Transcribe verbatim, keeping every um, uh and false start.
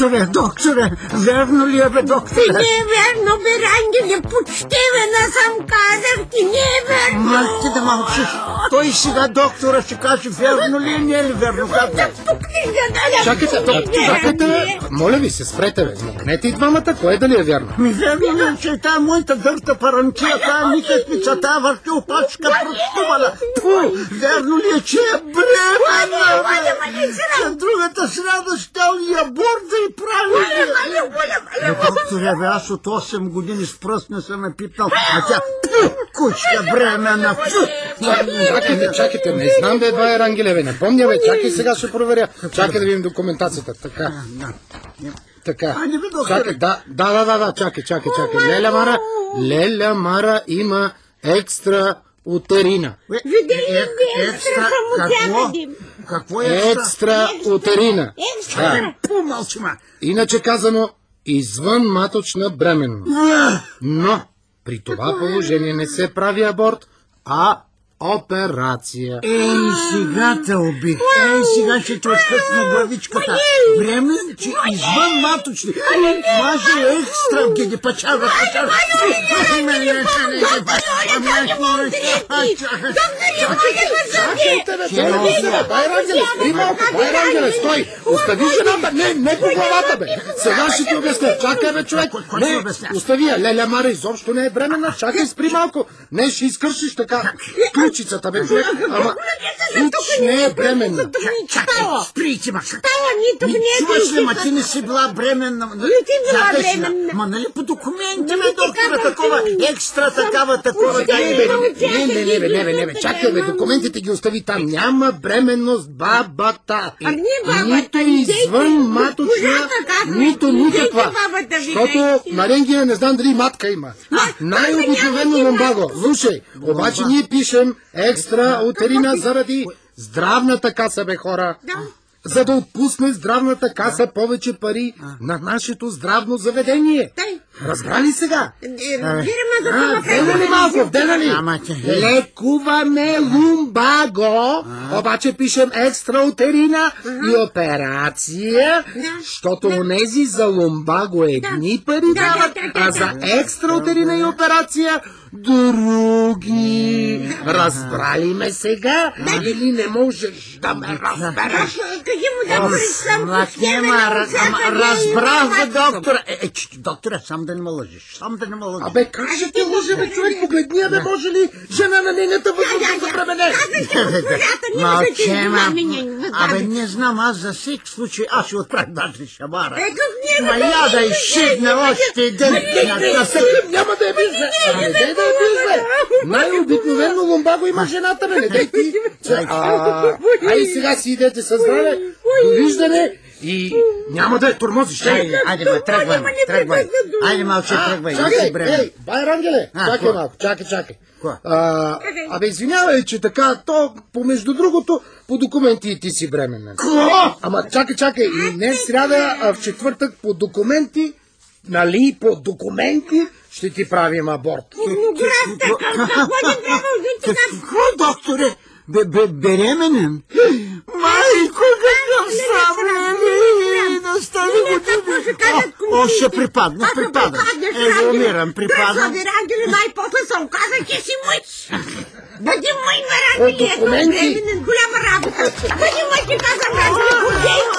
Докторе, докторе, верно ли е, бе, докторе? Не е верно, бе, Рангеле, почтивена съм, казах ти, не е верно. Майте да мълчиш. Той сега доктора ще каже верно ли е, не е ли верно? Чакайте, чакайте, моля ви се, спрете, бе. Могнете и двамата, кое дали е вярно? Ми верно ли е, че тая моята дърта паранчия, тая никаквица, тая върти опачка простувана. Верно ли е, че е бременна, бе? За другата сряда щял и аборт да и прави. Докторе, бе, аз от осем години с пръст не съм е пипнал, а тя кучка бременна. Чакайте, чакайте, не знам да едва е Рангеле, бе, не помня, бе, чакай сега ще проверя. Чакай да видим документацията, така. Така, чакай, да, да, да, да, чакай, чакай, чакай. Леля Мара, Леля Мара има екстра утерина. Екстра, какво? Какво е екстра? Екстра утерина. Помълчима. Иначе казано, извън маточна бременност. Но при това положение не се прави аборт, а операция. Ей, сега те убих. Ей, сега ще те откъсна главичката. Време, че извън маточни. Маже екстра, ги пачава, пачава. Чакайте, бе, дай Рангеле, спри малко, дай Рангеле, стой. Остави жената, не, не по главата, бе. Сега ще ти обясня. Чакай, бе, човек. Не, остави я. Леля Мара изобщо не е бременна. Чакай, спри малко. Не, ще изкършиш така ключицата, бе, човек. Ама ключ не е бременна. Чакай, сприте, ма. Става, нито не е чуваш ли, ма ти не си била бременна? Не ти била бременна. Ма нали по документи, бе, доктора, такова екстра, такава, такова. Не, не, не, не, не, не, не, бе, чакай, бе, документите ги остави там. Няма бременност бабата. Нито извън маточна, нито никаква. Защото на рентгена не знам дали матка има. Най-обикновено ломбаго. Слушай, обаче ние пишем екстра утерина заради здравната каса, бе, хора. За да отпусне здравната каса повече пари на нашето здравно заведение. Разбрали сега? Вдена ли малко, вдена ли? Лекуваме лумбаго, обаче пишем екстра утерина и операция, защото онези за лумбаго едни пари дават, а за екстра утерина и операция други. Разбрали ме сега? Или не можеш да ме разбереш? Разбрах, бе, доктора. Е, доктора, сам да не ме лъжиш. Сам да не ме лъжиш. Абе, как ще те лъжа, бе, човек? Погледни, бе, може ли жена на нейната възраст да забремене? Мълчема. Абе, не знам, аз за всеки случай, аз ще отправя даже шамара. Ма я да изшибне още един. Няма да я вижда. Не дай да я вижда. Най-обикновено ломбаго има жената, бе, не дай ти. Ай, сега си идете със здраве. Довиждане. И няма да е тормозиш. Айде, айде, бе, тръгвай, тръгвай. Айде, малче, тръгвай. Чакай, ей, бай, Рангеле, чакай малко, чакай, чакай. Абе, извинявай, че така, то, помежду другото, по документи ти си бременна. Ама, чакай, чакай, и не сряда, а в четвъртък по документи, нали, по документи, ще ти правим аборт. Какво, докторе? Беременен? Майко, какъв срам, не, на стари години. О, ще припадна, припадна. Ево, умирам, припадна. Рангеле, най-после се оказа, че си мъж. Бъди мъй, Рангеле, ето бременен, голяма работа. Бъди мъй, ти казвам, Рангеле,